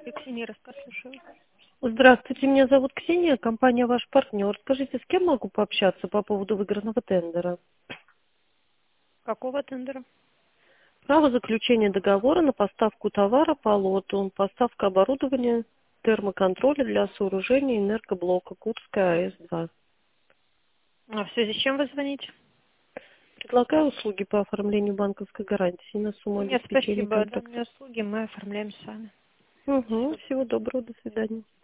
Ксения Раска, слушаю. Здравствуйте, меня зовут Ксения, компания «Ваш партнер». Скажите, с кем могу пообщаться по поводу выигранного тендера? Какого тендера? Право заключения договора на поставку товара по лоту, поставка оборудования термоконтроля для сооружения энергоблока Курская АЭС-2. А в связи с чем вы звоните? Предлагаю услуги по оформлению банковской гарантии на сумму Нет, обеспечения спасибо. контракта. Данные услуги мы оформляем сами. Угу, всего доброго, до свидания.